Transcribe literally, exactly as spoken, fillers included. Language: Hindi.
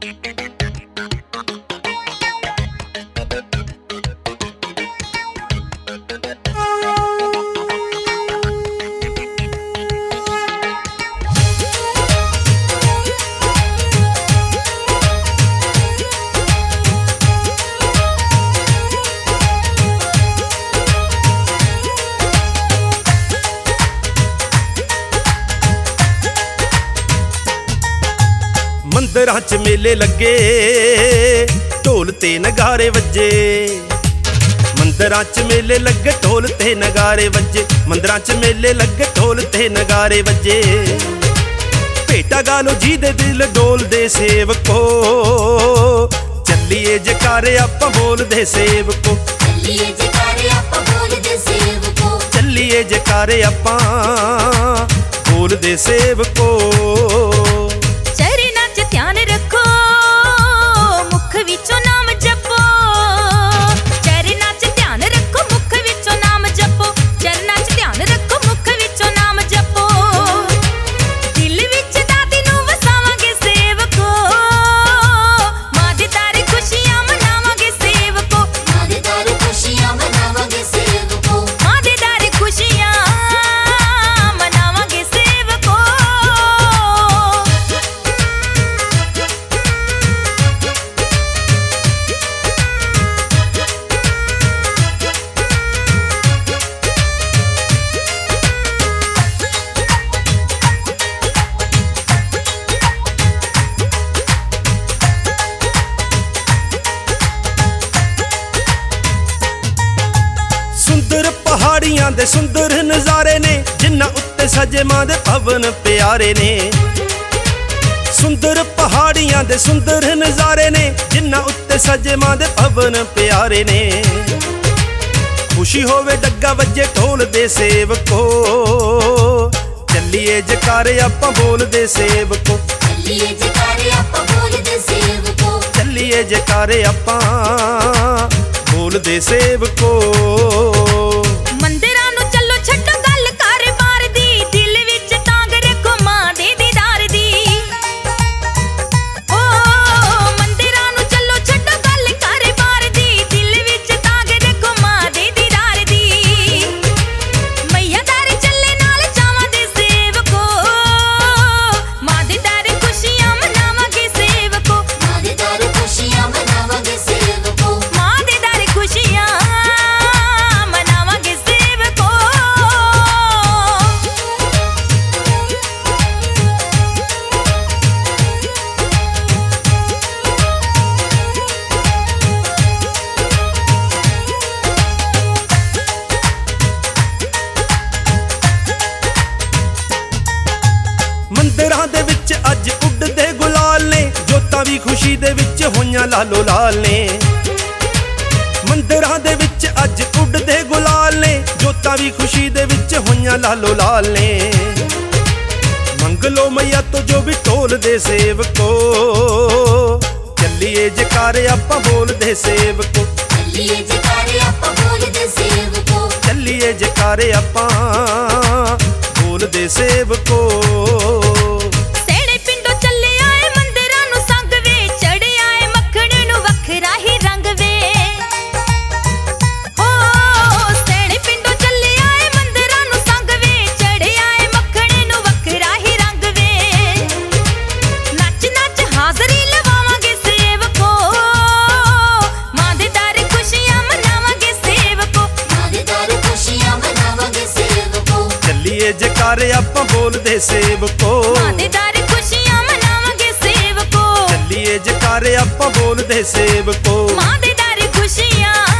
मंदिरां च मेले लगे ढोल ते नगारे वज्जे। मंदिरां च मेले लगे ढोल ते नगारे वज्जे। मंदिरां च मेले लगे ढोल ते नगारे वज्जे। भेटा गालो जी दे दिल डोल दे सेवको, चलिए जकारे आपां बोल दे सेवको। चलिए जकारे आपां बोल दे सेवको। चलिए जकारे आपां बोल दे सेवको। ध्यान रखो मुख विचों नाम जपो। चरना च ध्यान रखो मुख विचों नाम जपो। चरना च ध्यान रखो मुख विचों नाम जपो। दिल विच दाती नूं वसावांगे सेवको, मां दे दर खुशियां मनावांगे सेवको। मां दे दर खुशियां मनावांगे सेवको। मां दे दर खुशियां मनावांगे सेवको। सुंदर पहाड़ियां दे सुंदर नजारे ने, जिन्ना उत्ते सजे मां दे भवन प्यारे ने। सुंदर पहाड़ियां दे सुंदर नजारे ने, जिन्ना उत्ते सजे मां दे भवन प्यारे ने। खुशी होवे डग्गा वज्जे ढोल दे सेवको, चलिए जकारे आपां बोल दे सेवको। चलिए जकारे आपां बोल दे सेवको। चलिए जकारे आपां बोल दे सेवको। मंदिरां नूं चलो छड्डो गल कर बार दी, दिल विच तांग रखो मां दे दीदार दी। ओ मंदिरां नूं चलो छड्डो गल कर बार दी, दिल विच तांग रखो मां दे दीदार दी। मैया दर चले नाल जावां दे सेवको, मां दे दर खुशियां मनावांगे सेवको। मां दे दर खुशियां मनावांगे सेवको। मां दे दर खुशियां मनावांगे सेवको। मंदिरां दे विच अज उड्डदे गुलाल ने, जोतां भी खुशी दे विच होइयां लालो लाल ने। मंदिरां दे विच अज उड्डदे गुलाल ने, जोतां भी खुशी दे विच होइयां लालो लाल ने। मंगलो मैया तो जो भी ढोल दे सेवको, चलिए जकारे आपां बोल दे सेवको। चलिए जकारे आपां बोल दे सेवको। चलिए जकारे आपां बोल दे सेवको। सेड़े पिंडों चले आए मंदिरां नूं संग वे, चढ़े आए मक्खण नूं वखरा ही रंग वे। हो सेड़े पिंडों चले आए मंदिरां नूं संग वे, चढ़े आए मक्खण नूं वखरा ही रंग वे। नच नच हाज़री लवावांगे सेवको, मां दे दर खुशियां मनावांगे सेवको। मां दे दर खुशियां मनावांगे सेवको। चलिए जकारे आपां बोल दे सेवको। मां दे दर खुशियां मनावांगे सेवको। चलिए जकारे आपां बोल दे सेवको। मां दे दर खुशियां